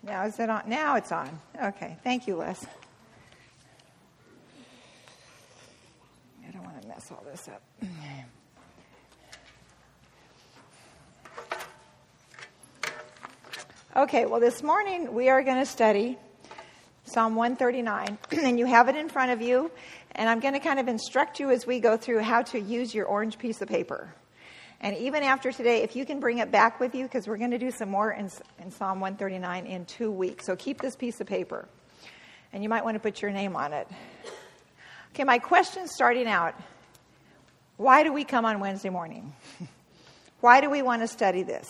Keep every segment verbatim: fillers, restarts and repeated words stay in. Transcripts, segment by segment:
Now is it on? Now it's on. Okay. Thank you, Les. I don't want to mess all this up. Okay, well, this morning we are going to study Psalm one thirty-nine, and you have it in front of you, and I'm going to kind of instruct you as we go through how to use your orange piece of paper. And even after today, if you can bring it back with you, because we're going to do some more in, in Psalm one thirty-nine in two weeks. So keep this piece of paper, and you might want to put your name on it. Okay, my question starting out, why do we come on Wednesday morning? Why do we want to study this?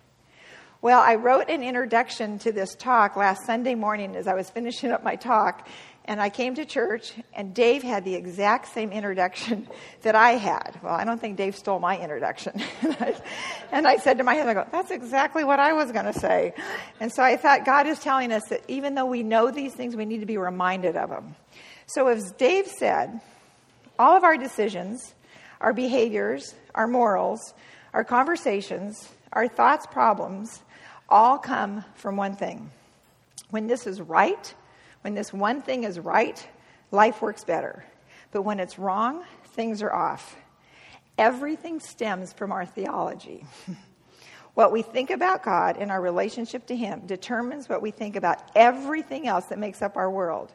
Well, I wrote an introduction to this talk last Sunday morning as I was finishing up my talk, and I came to church, and Dave had the exact same introduction that I had. Well, I don't think Dave stole my introduction. and, I, and I said to my husband, I go, that's exactly what I was going to say. And so I thought God is telling us that even though we know these things, we need to be reminded of them. So as Dave said, all of our decisions, our behaviors, our morals, our conversations, our thoughts, problems, all come from one thing. When this is right, when this one thing is right, life works better. But when it's wrong, things are off. Everything stems from our theology. What we think about God and our relationship to Him determines what we think about everything else that makes up our world.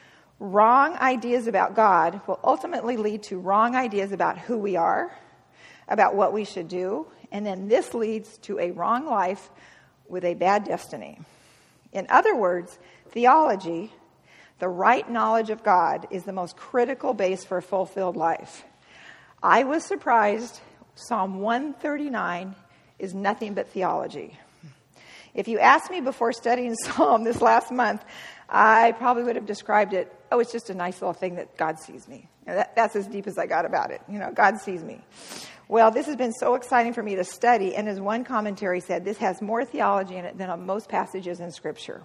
Wrong ideas about God will ultimately lead to wrong ideas about who we are, about what we should do, and then this leads to a wrong life with a bad destiny. In other words, theology, the right knowledge of God, is the most critical base for a fulfilled life. I was surprised Psalm one thirty-nine is nothing but theology. If you asked me before studying Psalm this last month, I probably would have described it, oh, it's just a nice little thing that God sees me. That, that's as deep as I got about it. You know, God sees me. Well, this has been so exciting for me to study, and as one commentary said, this has more theology in it than on most passages in Scripture.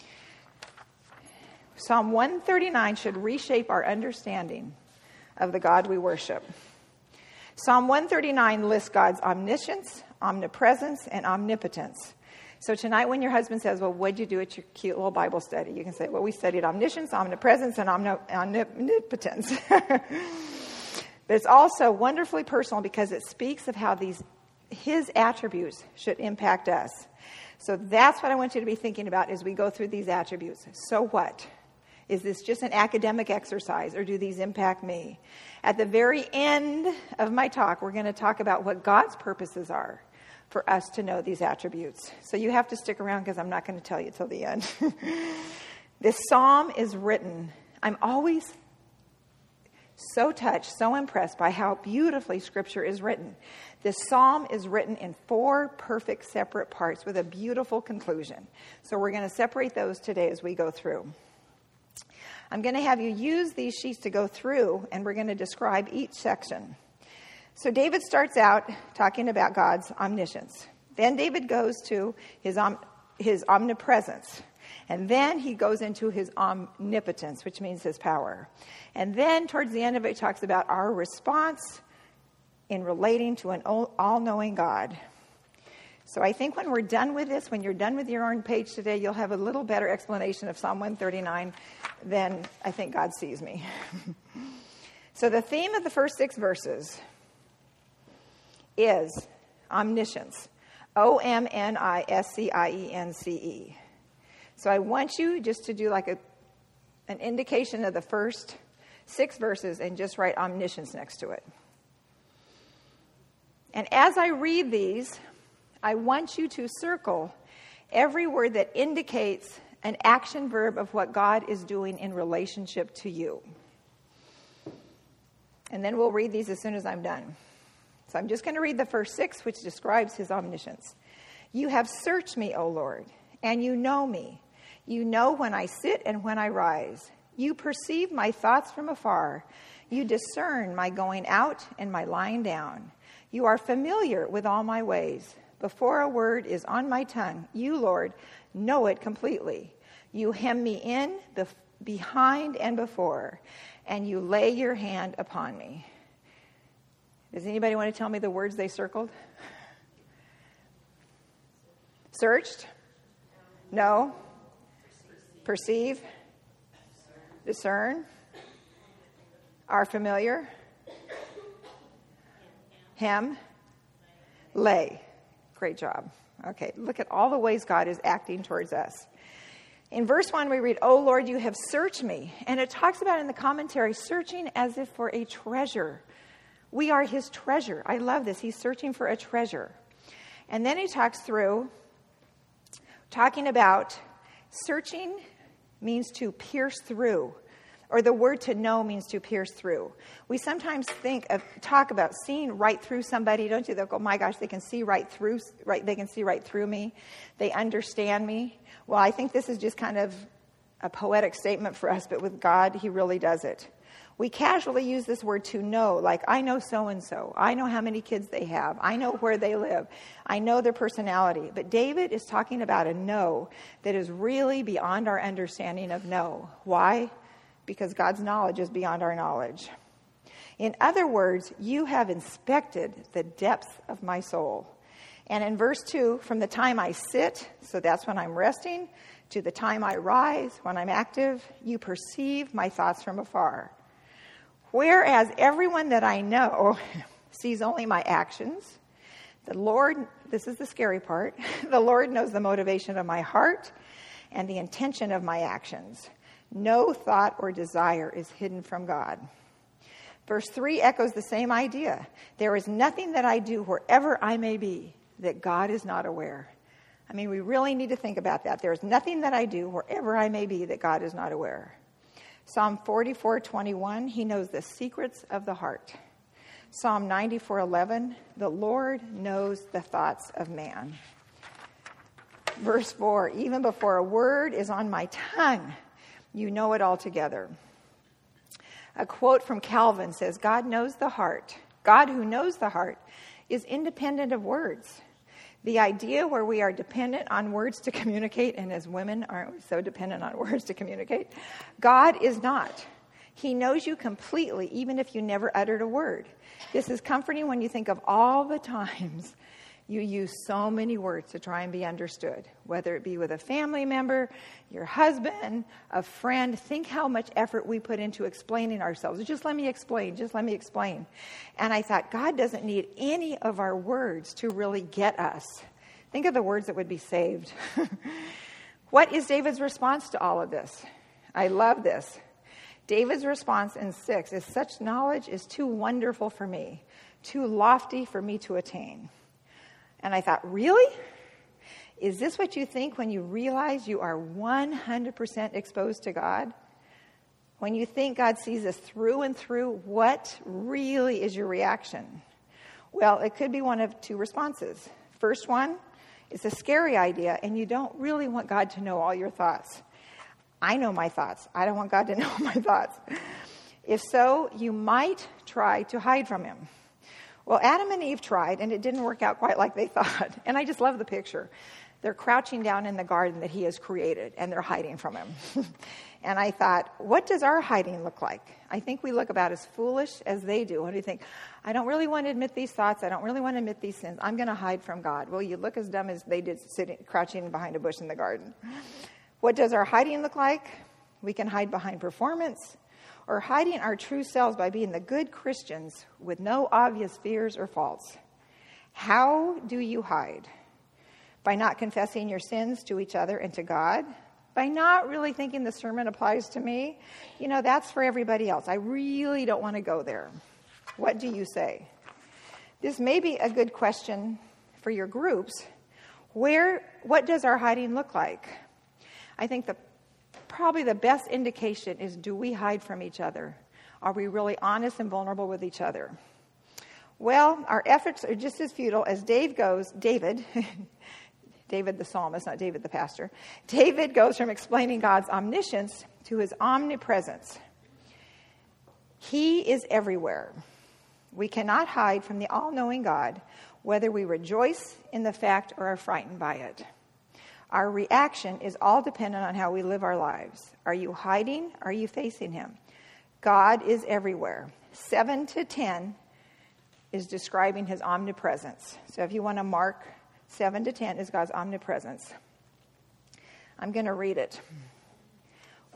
Psalm one thirty-nine should reshape our understanding of the God we worship. Psalm one thirty-nine lists God's omniscience, omnipresence, and omnipotence. So tonight when your husband says, well, what did you do at your cute little Bible study? You can say, well, we studied omniscience, omnipresence, and omni- omnipotence. But it's also wonderfully personal because it speaks of how these His attributes should impact us. So that's what I want you to be thinking about as we go through these attributes. So what? Is this just an academic exercise, or do these impact me? At the very end of my talk, we're going to talk about what God's purposes are for us to know these attributes. So you have to stick around because I'm not going to tell you till the end. This psalm is written. I'm always so touched, so impressed by how beautifully Scripture is written. This psalm is written in four perfect separate parts with a beautiful conclusion. So we're going to separate those today as we go through. I'm going to have you use these sheets to go through, and we're going to describe each section. So David starts out talking about God's omniscience. Then David goes to his, om- his omnipresence. And then he goes into his omnipotence, which means his power. And then towards the end of it, he talks about our response in relating to an all-knowing God. So I think when we're done with this, when you're done with your own page today, you'll have a little better explanation of Psalm one thirty-nine than I think God sees me. So the theme of the first six verses is omniscience. O M N I S C I E N C E. So I want you just to do like a an indication of the first six verses and just write omniscience next to it. And as I read these, I want you to circle every word that indicates an action verb of what God is doing in relationship to you. And then we'll read these as soon as I'm done. So I'm just going to read the first six, which describes his omniscience. You have searched me, O Lord, and you know me. You know when I sit and when I rise. You perceive my thoughts from afar. You discern my going out and my lying down. You are familiar with all my ways. Before a word is on my tongue, you, Lord, know it completely. You hem me in, bef- behind and before, and you lay your hand upon me. Does anybody want to tell me the words they circled? Searched? No. perceive, discern, are familiar, hem, lay. Great job. Okay, look at all the ways God is acting towards us. In verse one, we read, "O Lord, you have searched me." And it talks about in the commentary, searching as if for a treasure. We are his treasure. I love this. He's searching for a treasure. And then he talks through, talking about searching means to pierce through, or the word to know means to pierce through. We sometimes think of, talk about seeing right through somebody, don't you? They'll go, "Oh my gosh, they can see right through, right, they can see right through me. They understand me." Well, I think this is just kind of a poetic statement for us, but with God, he really does it. We casually use this word to know, like, I know so-and-so. I know how many kids they have. I know where they live. I know their personality. But David is talking about a know that is really beyond our understanding of know. Why? Because God's knowledge is beyond our knowledge. In other words, you have inspected the depths of my soul. And in verse two, from the time I sit, so that's when I'm resting, to the time I rise, when I'm active, you perceive my thoughts from afar. Whereas everyone that I know sees only my actions, the Lord, this is the scary part, the Lord knows the motivation of my heart and the intention of my actions. No thought or desire is hidden from God. Verse three echoes the same idea. There is nothing that I do wherever I may be that God is not aware. I mean, we really need to think about that. There is nothing that I do wherever I may be that God is not aware. Psalm forty-four twenty-one, he knows the secrets of the heart. Psalm ninety-four eleven, the Lord knows the thoughts of man. Verse four, even before a word is on my tongue, you know it altogether. A quote from Calvin says, God knows the heart. God who knows the heart is independent of words. The idea where we are dependent on words to communicate, and as women, aren't we so dependent on words to communicate? God is not. He knows you completely, even if you never uttered a word. This is comforting when you think of all the times you use so many words to try and be understood, whether it be with a family member, your husband, a friend. Think how much effort we put into explaining ourselves. Just let me explain, just let me explain. And I thought, God doesn't need any of our words to really get us. Think of the words that would be saved. What is David's response to all of this? I love this. David's response in six is, such knowledge is too wonderful for me, too lofty for me to attain. And I thought, really? Is this what you think when you realize you are one hundred percent exposed to God? When you think God sees us through and through, what really is your reaction? Well, it could be one of two responses. First one, it's a scary idea, and you don't really want God to know all your thoughts. I know my thoughts. I don't want God to know my thoughts. If so, you might try to hide from him. Well, Adam and Eve tried, and it didn't work out quite like they thought. And I just love the picture. They're crouching down in the garden that he has created, and they're hiding from him. And I thought, what does our hiding look like? I think we look about as foolish as they do. What do you think? I don't really want to admit these thoughts. I don't really want to admit these sins. I'm going to hide from God. Well, you look as dumb as they did sitting, crouching behind a bush in the garden. What does our hiding look like? We can hide behind performance, or hiding our true selves by being the good Christians with no obvious fears or faults. How do you hide? By not confessing your sins to each other and to God? By not really thinking the sermon applies to me? You know, that's for everybody else. I really don't want to go there. What do you say? This may be a good question for your groups. Where, what does our hiding look like? I think the Probably the best indication is, do we hide from each other? Are we really honest and vulnerable with each other? Well, our efforts are just as futile as Dave goes, David, David the psalmist, not David the pastor. David goes from explaining God's omniscience to his omnipresence. He is everywhere. We cannot hide from the all-knowing God, whether we rejoice in the fact or are frightened by it. Our reaction is all dependent on how we live our lives. Are you hiding? Are you facing him? God is everywhere. Seven to ten is describing his omnipresence. So if you want to mark, seven to ten is God's omnipresence. I'm going to read it.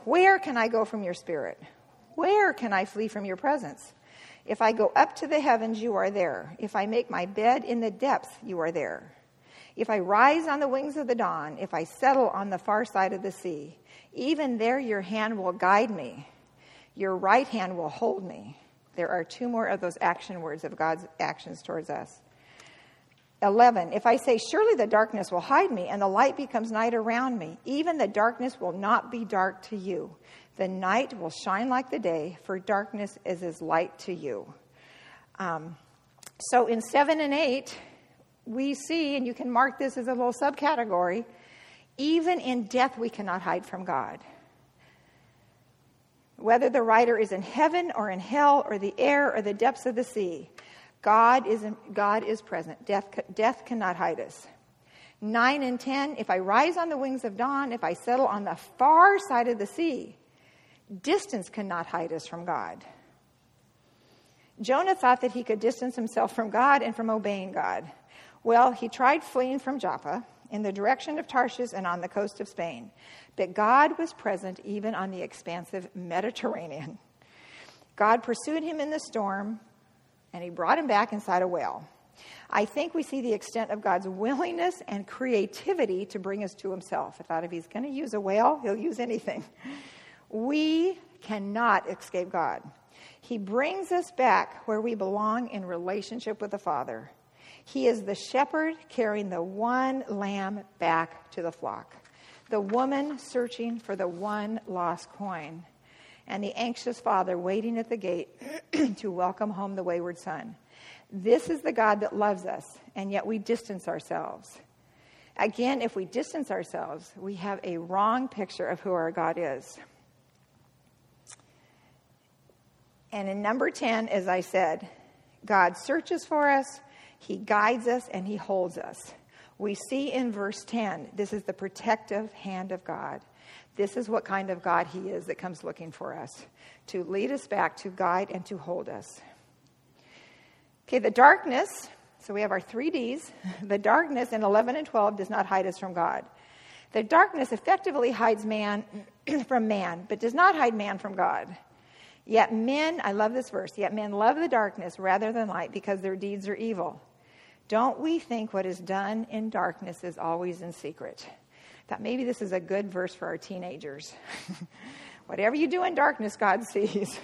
Where can I go from your spirit? Where can I flee from your presence? If I go up to the heavens, you are there. If I make my bed in the depths, you are there. If I rise on the wings of the dawn, if I settle on the far side of the sea, even there your hand will guide me. Your right hand will hold me. There are two more of those action words of God's actions towards us. eleven, if I say, surely the darkness will hide me, and the light becomes night around me, even the darkness will not be dark to you. The night will shine like the day, for darkness is as light to you. Um, so in seven and eight, we see, and you can mark this as a little subcategory, even in death we cannot hide from God. Whether the writer is in heaven or in hell or the air or the depths of the sea, God is in, God is present. Death, death cannot hide us. Nine and ten, if I rise on the wings of dawn, if I settle on the far side of the sea, distance cannot hide us from God. Jonah thought that he could distance himself from God and from obeying God. Well, he tried fleeing from Joppa in the direction of Tarshish and on the coast of Spain. But God was present even on the expansive Mediterranean. God pursued him in the storm, and he brought him back inside a whale. I think we see the extent of God's willingness and creativity to bring us to himself. I thought if he's going to use a whale, he'll use anything. We cannot escape God. He brings us back where we belong in relationship with the Father. He is the shepherd carrying the one lamb back to the flock, the woman searching for the one lost coin, and the anxious father waiting at the gate to welcome home the wayward son. This is the God that loves us, and yet we distance ourselves. Again, if we distance ourselves, we have a wrong picture of who our God is. And in number ten, as I said, God searches for us, he guides us, and he holds us. We see in verse ten, this is the protective hand of God. This is what kind of God he is that comes looking for us, to lead us back, to guide, and to hold us. Okay, the darkness, so we have our three Ds. The darkness in eleven and twelve does not hide us from God. The darkness effectively hides man from man, but does not hide man from God. Yet men, I love this verse, yet men love the darkness rather than light because their deeds are evil. Don't we think what is done in darkness is always in secret? That maybe this is a good verse for our teenagers. Whatever you do in darkness, God sees.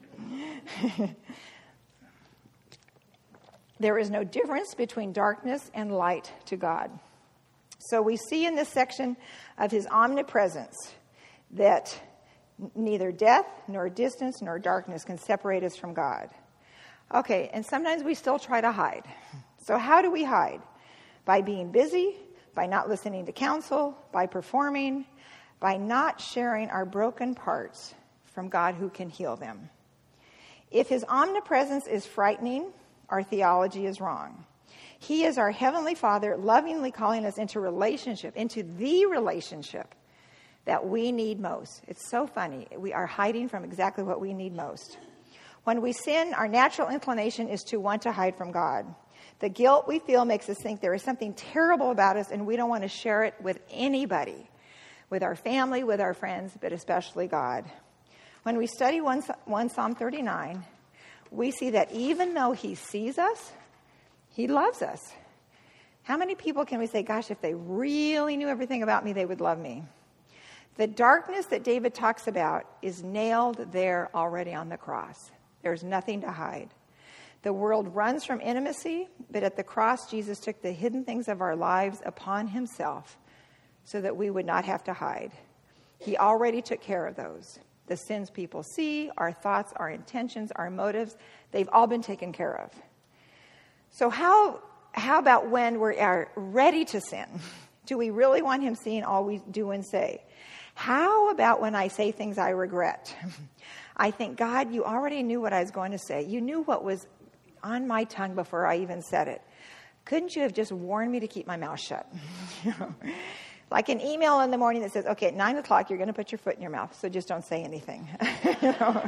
There is no difference between darkness and light to God. So we see in this section of his omnipresence that neither death, nor distance, nor darkness can separate us from God. Okay, and sometimes we still try to hide. So how do we hide? By being busy, by not listening to counsel, by performing, by not sharing our broken parts from God who can heal them. If his omnipresence is frightening, our theology is wrong. He is our Heavenly Father, lovingly calling us into relationship, into the relationship that we need most. It's so funny. We are hiding from exactly what we need most. When we sin, our natural inclination is to want to hide from God. The guilt we feel makes us think there is something terrible about us, and we don't want to share it with anybody, with our family, with our friends, but especially God. When we study First Psalm thirty-nine, we see that even though he sees us, he loves us. How many people can we say, gosh, if they really knew everything about me, they would love me? The darkness that David talks about is nailed there already on the cross. There's nothing to hide. The world runs from intimacy, but at the cross, Jesus took the hidden things of our lives upon himself so that we would not have to hide. He already took care of those. The sins people see, our thoughts, our intentions, our motives, they've all been taken care of. So how, how about when we are ready to sin? Do we really want him seeing all we do and say? How about when I say things I regret? I think, God, you already knew what I was going to say. You knew what was on my tongue before I even said it. Couldn't you have just warned me to keep my mouth shut? You know, like an email in the morning that says, okay, at nine o'clock, you're going to put your foot in your mouth, so just don't say anything. You know?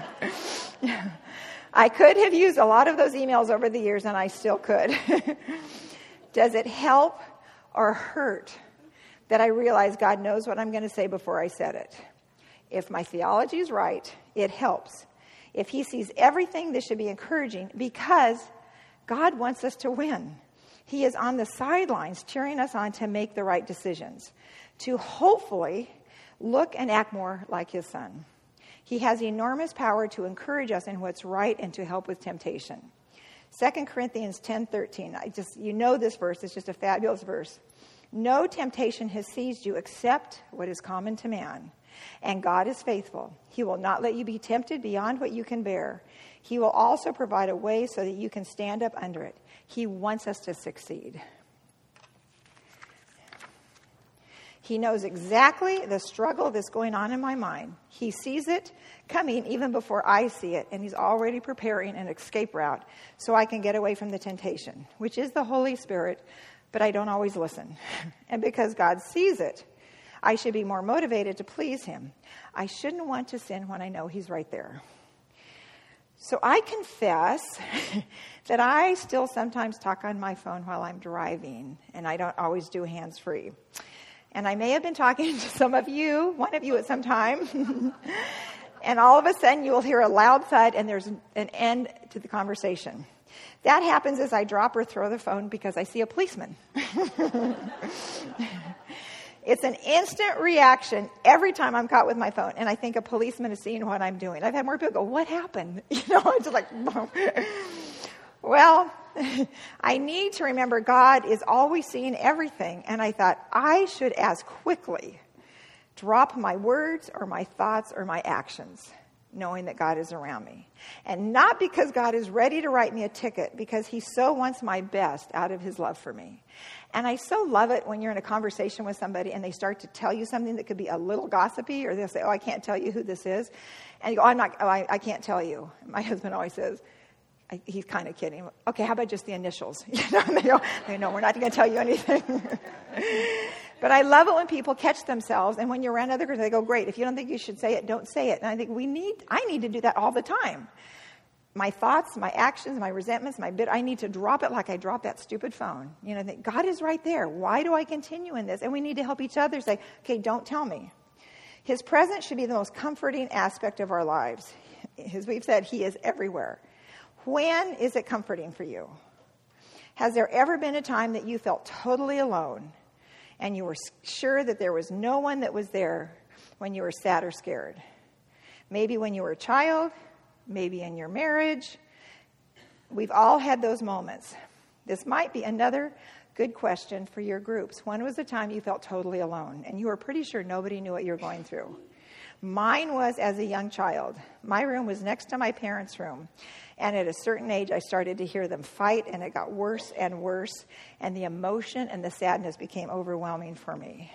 I could have used a lot of those emails over the years, and I still could. Does it help or hurt that I realize God knows what I'm going to say before I said it? If my theology is right, it helps. If he sees everything, this should be encouraging because God wants us to win. He is on the sidelines cheering us on to make the right decisions, to hopefully look and act more like his son. He has enormous power to encourage us in what's right and to help with temptation. Second Corinthians ten thirteen. I just, you know this verse. It's just a fabulous verse. No temptation has seized you except what is common to man. And God is faithful. He will not let you be tempted beyond what you can bear. He will also provide a way so that you can stand up under it. He wants us to succeed. He knows exactly the struggle that's going on in my mind. He sees it coming even before I see it, and he's already preparing an escape route so I can get away from the temptation, which is the Holy Spirit, but I don't always listen. And because God sees it, I should be more motivated to please him. I shouldn't want to sin when I know he's right there. So I confess that I still sometimes talk on my phone while I'm driving, and I don't always do hands-free. And I may have been talking to some of you, one of you at some time, and all of a sudden you will hear a loud thud and there's an end to the conversation. That happens as I drop or throw the phone because I see a policeman. It's an instant reaction every time I'm caught with my phone, and I think a policeman is seeing what I'm doing. I've had more people go, "What happened?" You know, it's just like, boom. Well, I need to remember God is always seeing everything, and I thought I should as quickly drop my words or my thoughts or my actions, knowing that God is around me. And not because God is ready to write me a ticket, because he so wants my best out of his love for me. And I so love it when you're in a conversation with somebody and they start to tell you something that could be a little gossipy, or they'll say, "Oh, I can't tell you who this is." And you go, "Oh, I'm not, oh, I, I can't tell you." My husband always says, I, he's kind of kidding. "Okay, how about just the initials?" You know, and they go, they know, "We're not going to tell you anything." But I love it when people catch themselves, and when you're around other girls, they go, "Great, if you don't think you should say it, don't say it." And I think we need, I need to do that all the time. My thoughts, my actions, my resentments, my bit, I need to drop it like I drop that stupid phone. You know, think, God is right there. Why do I continue in this? And we need to help each other say, "Okay, don't tell me." His presence should be the most comforting aspect of our lives. As we've said, he is everywhere. When is it comforting for you? Has there ever been a time that you felt totally alone and you were sure that there was no one that was there when you were sad or scared? Maybe when you were a child, maybe in your marriage. We've all had those moments. This might be another good question for your groups. When was the time you felt totally alone and you were pretty sure nobody knew what you were going through? Mine was as a young child. My room was next to my parents' room. And at a certain age, I started to hear them fight, and it got worse and worse. And the emotion and the sadness became overwhelming for me.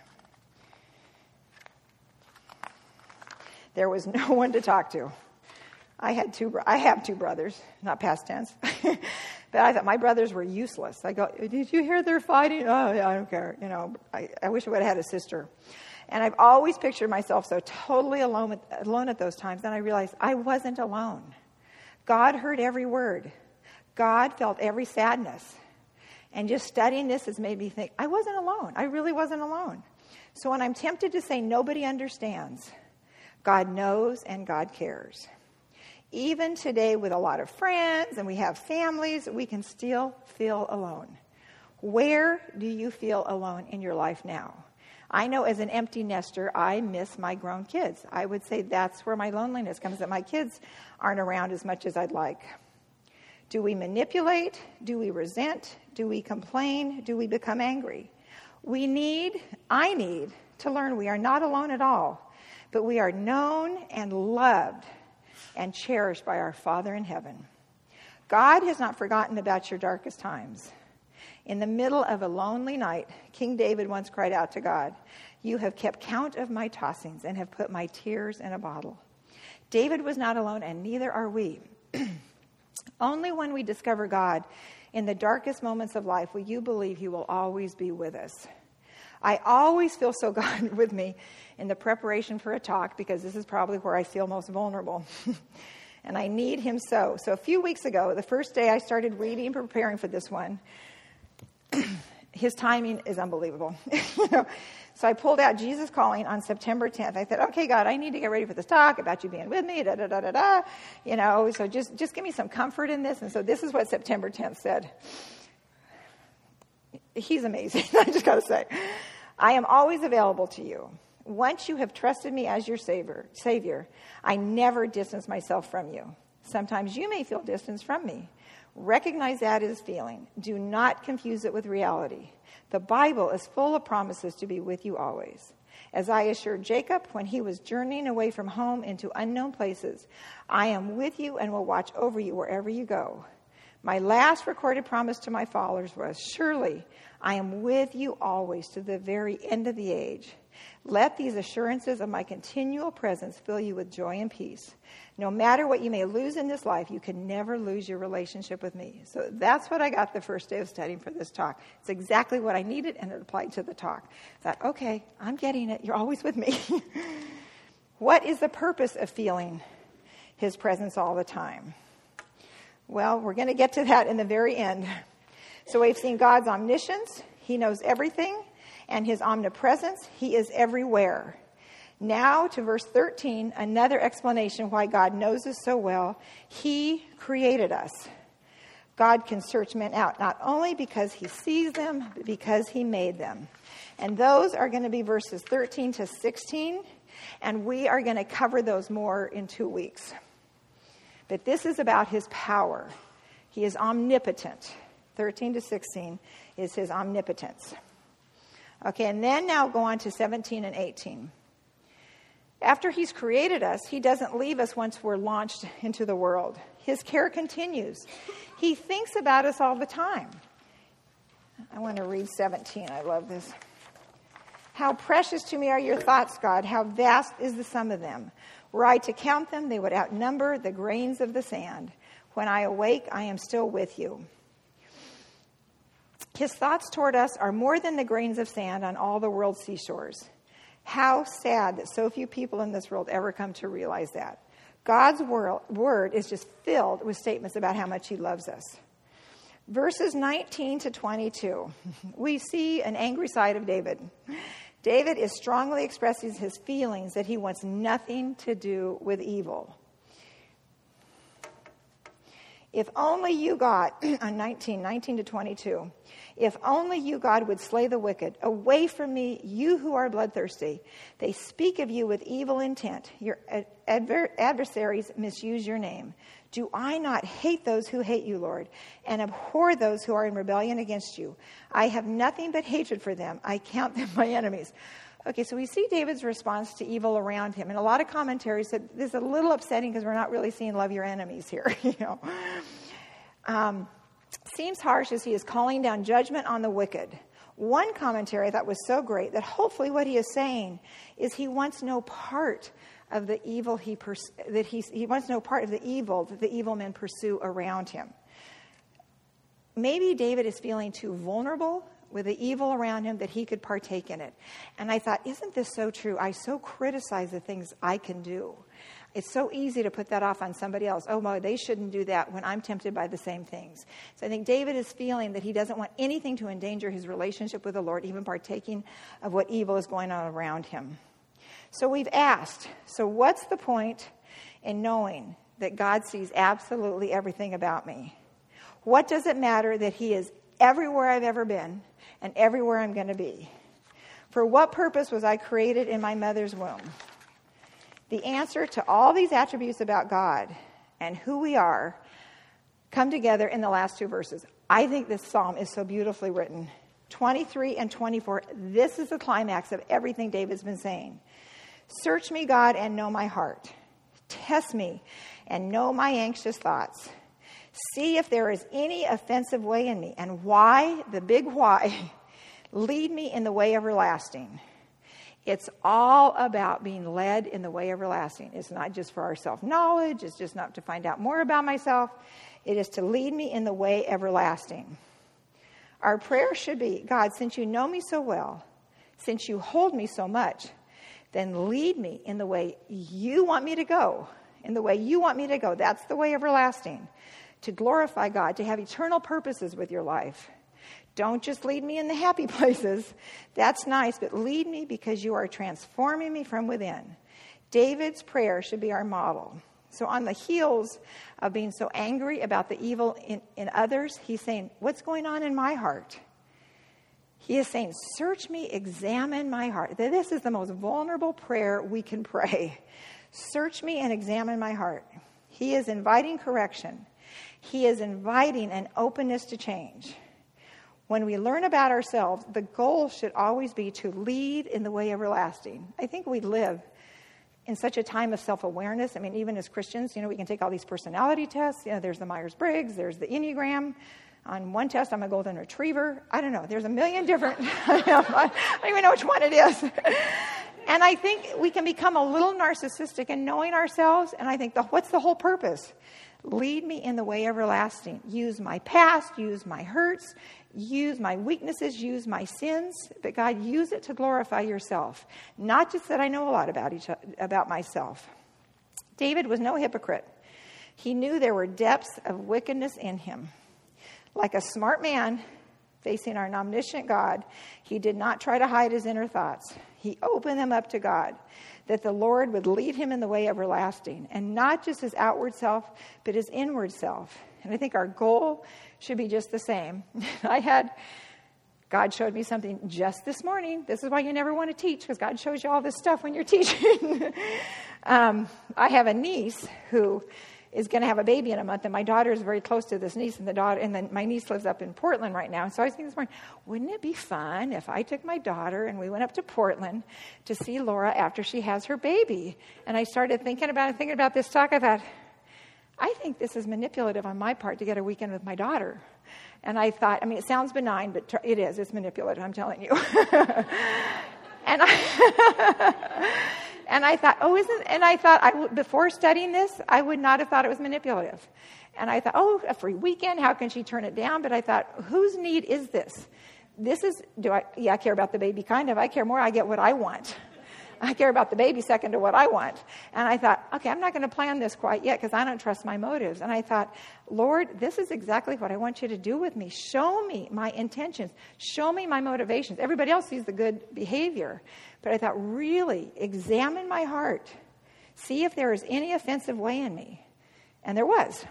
There was no one to talk to. I had two. I have two brothers, not past tense. But I thought my brothers were useless. I go, "Did you hear they're fighting?" "Oh, yeah, I don't care." You know, I, I wish I would have had a sister. And I've always pictured myself so totally alone, with, alone at those times. Then I realized I wasn't alone. God heard every word. God felt every sadness. And just studying this has made me think, I wasn't alone. I really wasn't alone. So when I'm tempted to say nobody understands, God knows and God cares. Even today with a lot of friends and we have families, we can still feel alone. Where do you feel alone in your life now? I know as an empty nester, I miss my grown kids. I would say that's where my loneliness comes, that my kids aren't around as much as I'd like. Do we manipulate? Do we resent? Do we complain? Do we become angry? We need, I need, to learn we are not alone at all, but we are known and loved and cherished by our Father in heaven. God has not forgotten about your darkest times. In the middle of a lonely night, King David once cried out to God, "You have kept count of my tossings and have put my tears in a bottle." David was not alone, and neither are we. Only when we discover God in the darkest moments of life will you believe he will always be with us. I always feel so God with me in the preparation for a talk, because this is probably where I feel most vulnerable. And I need him so. So a few weeks ago, the first day I started reading and preparing for this one, his timing is unbelievable. You know? So I pulled out Jesus Calling on September tenth. I said, okay, God, I need to get ready for this talk about you being with me, da, da, da, da, da. You know, so just, just give me some comfort in this. And so this is what September tenth said. He's amazing, I just got to say. I am always available to you. Once you have trusted me as your savior, savior, I never distance myself from you. Sometimes you may feel distance from me. Recognize that as feeling. Do not confuse it with reality. The Bible is full of promises to be with you always. As I assured Jacob when he was journeying away from home into unknown places, I am with you and will watch over you wherever you go. My last recorded promise to my followers was, surely I am with you always to the very end of the age. Let these assurances of my continual presence fill you with joy and peace. No matter what you may lose in this life, you can never lose your relationship with me. So that's what I got the first day of studying for this talk. It's exactly what I needed, and it applied to the talk. I thought, okay, I'm getting it. You're always with me. What is the purpose of feeling his presence all the time? Well, we're going to get to that in the very end. So we've seen God's omniscience. He knows everything. And his omnipresence. He is everywhere. Now to verse thirteen, another explanation why God knows us so well. He created us. God can search men out, not only because he sees them, but because he made them. And those are going to be verses thirteen to sixteen. And we are going to cover those more in two weeks. But this is about his power. He is omnipotent. thirteen to sixteen is his omnipotence. Okay, and then now go on to seventeen and eighteen. After he's created us, he doesn't leave us once we're launched into the world. His care continues. He thinks about us all the time. I want to read seventeen. I love this. How precious to me are your thoughts, God. How vast is the sum of them. Were I to count them, they would outnumber the grains of the sand. When I awake, I am still with you. His thoughts toward us are more than the grains of sand on all the world's seashores. How sad that so few people in this world ever come to realize that. God's word is just filled with statements about how much he loves us. Verses nineteen to twenty-two, we see an angry side of David. David is strongly expressing his feelings that he wants nothing to do with evil. If only you, God, on nineteen, nineteen to twenty-two, if only you, God, would slay the wicked. Away from me, you who are bloodthirsty. They speak of you with evil intent. Your adver- adversaries misuse your name. Do I not hate those who hate you, Lord, and abhor those who are in rebellion against you? I have nothing but hatred for them. I count them my enemies. Okay, so we see David's response to evil around him. And a lot of commentaries said this is a little upsetting because we're not really seeing love your enemies here. you know, um, Seems harsh as he is calling down judgment on the wicked. One commentary I thought was so great that hopefully what he is saying is he wants no part of the evil he pers- that he he wants no part of the evil that the evil men pursue around him. Maybe David is feeling too vulnerable with the evil around him that he could partake in it. And I thought, isn't this so true? I so criticize the things I can do. It's so easy to put that off on somebody else. Oh, no, they shouldn't do that when I'm tempted by the same things. So I think David is feeling that he doesn't want anything to endanger his relationship with the Lord, even partaking of what evil is going on around him. So we've asked, so what's the point in knowing that God sees absolutely everything about me? What does it matter that he is everywhere I've ever been and everywhere I'm going to be? For what purpose was I created in my mother's womb? The answer to all these attributes about God and who we are come together in the last two verses. I think this psalm is so beautifully written. twenty-three and twenty-four, this is the climax of everything David's been saying. Search me, God, and know my heart. Test me and know my anxious thoughts. See if there is any offensive way in me. And why, the big why, lead me in the way everlasting. It's all about being led in the way everlasting. It's not just for our self-knowledge. It's just not to find out more about myself. It is to lead me in the way everlasting. Our prayer should be, God, since you know me so well, since you hold me so much, then lead me in the way you want me to go, in the way you want me to go. That's the way everlasting. To glorify God, to have eternal purposes with your life, Don't just lead me in the happy places. That's nice, but lead me because you are transforming me from within. David's prayer should be our model. So on the heels of being so angry about the evil in, in others, he's saying, what's going on in my heart? He is saying, search me, examine my heart. This is the most vulnerable prayer we can pray. Search me and examine my heart. He is inviting correction. He is inviting an openness to change. When we learn about ourselves, the goal should always be to lead in the way everlasting. I think we live in such a time of self-awareness. I mean, even as Christians, you know, we can take all these personality tests. You know, there's the Myers-Briggs, there's the Enneagram. On one test, I'm a golden retriever. I don't know. There's a million different. I don't even know which one it is. And I think we can become a little narcissistic in knowing ourselves. And I think, the, what's the whole purpose? Lead me in the way everlasting. Use my past, use my hurts, use my weaknesses, use my sins. But God, use it to glorify yourself. Not just that I know a lot about each about myself. David was no hypocrite. He knew there were depths of wickedness in him. Like a smart man facing our omniscient God, he did not try to hide his inner thoughts. He opened them up to God, that the Lord would lead him in the way everlasting, and not just his outward self, but his inward self. And I think our goal should be just the same. I had, God showed me something just this morning. This is why you never want to teach, because God shows you all this stuff when you're teaching. um, I have a niece who is going to have a baby in a month, and my daughter is very close to this niece, and the daughter, and then my niece lives up in Portland right now. And so I was thinking this morning, wouldn't it be fun if I took my daughter and we went up to Portland to see Laura after she has her baby? And I started thinking about it, thinking about this talk. I thought, I think this is manipulative on my part to get a weekend with my daughter. And I thought, I mean, it sounds benign, but it is. It's manipulative, I'm telling you. and I... And I thought, oh, isn't, and I thought, I, before studying this, I would not have thought it was manipulative. And I thought, oh, a free weekend, how can she turn it down? But I thought, whose need is this? This is, do I, yeah, I care about the baby, kind of. I care more, I get what I want. I care about the baby second to what I want. And I thought, okay, I'm not going to plan this quite yet because I don't trust my motives. And I thought, Lord, this is exactly what I want you to do with me. Show me my intentions. Show me my motivations. Everybody else sees the good behavior. But I thought, really, examine my heart. See if there is any offensive way in me. And there was.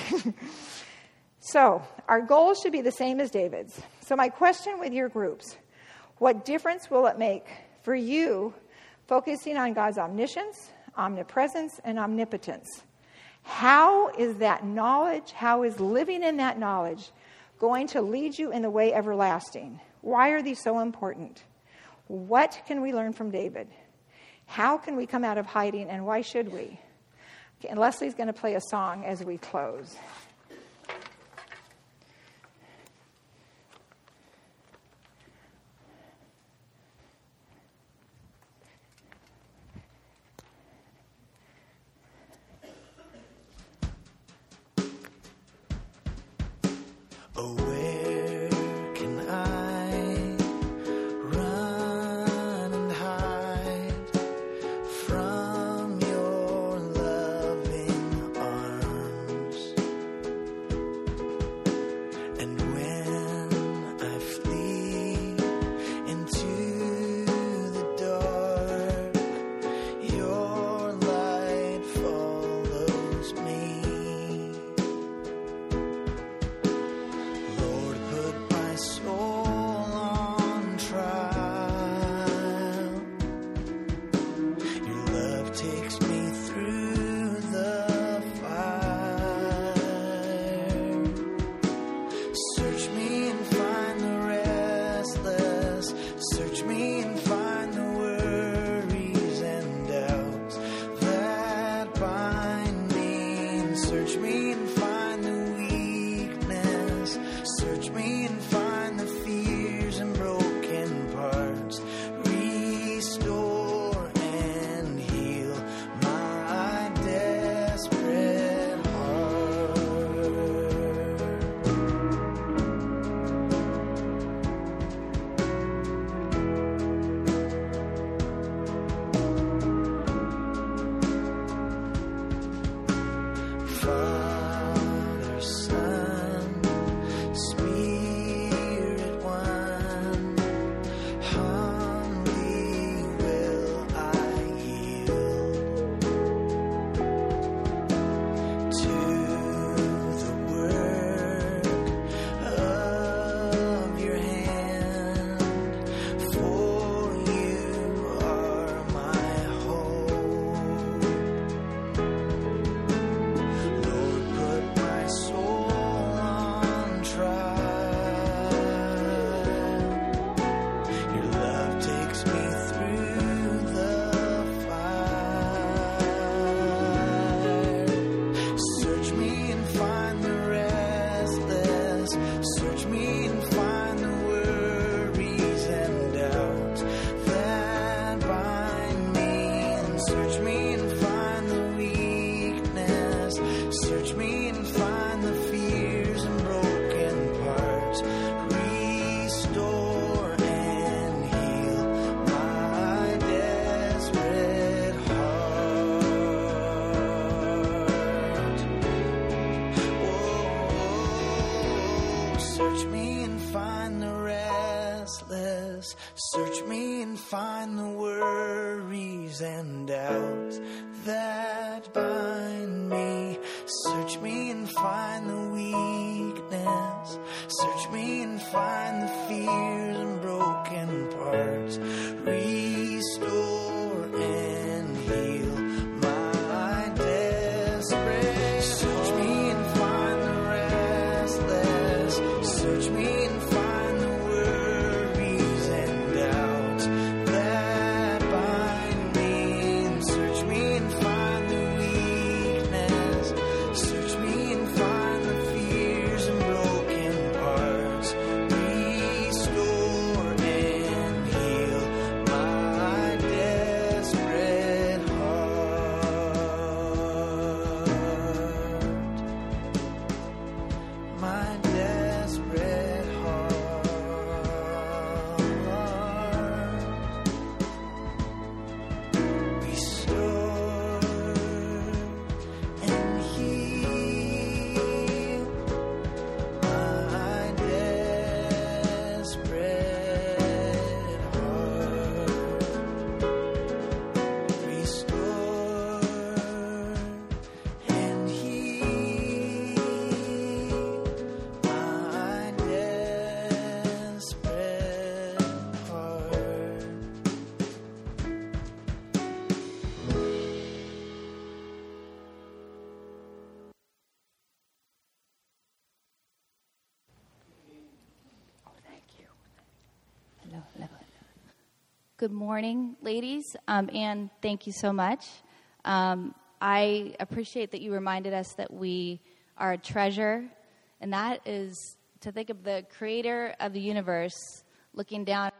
So our goals should be the same as David's. So my question with your groups, what difference will it make for you focusing on God's omniscience, omnipresence, and omnipotence? How is that knowledge, how is living in that knowledge going to lead you in the way everlasting? Why are these so important? What can we learn from David? How can we come out of hiding, and why should we? Okay, and Leslie's going to play a song as we close. me and find the worries and doubts that bind me. Search me and find the weakness. Search me and find the fears and broken parts. Restore and heal my desperate. Search me and find the restless. Search me and find the worries and doubts that bind me. And search me and find the weakness. Search me and find the fears and broken parts. Restore and heal my desperate heart. My desperate heart. Restore and heal my desperate heart. Restore and heal my desperate heart. Hello, hello, hello. Good morning, ladies, um, and thank you so much. Um, I appreciate that you reminded us that we are a treasure, and that is to think of the creator of the universe looking down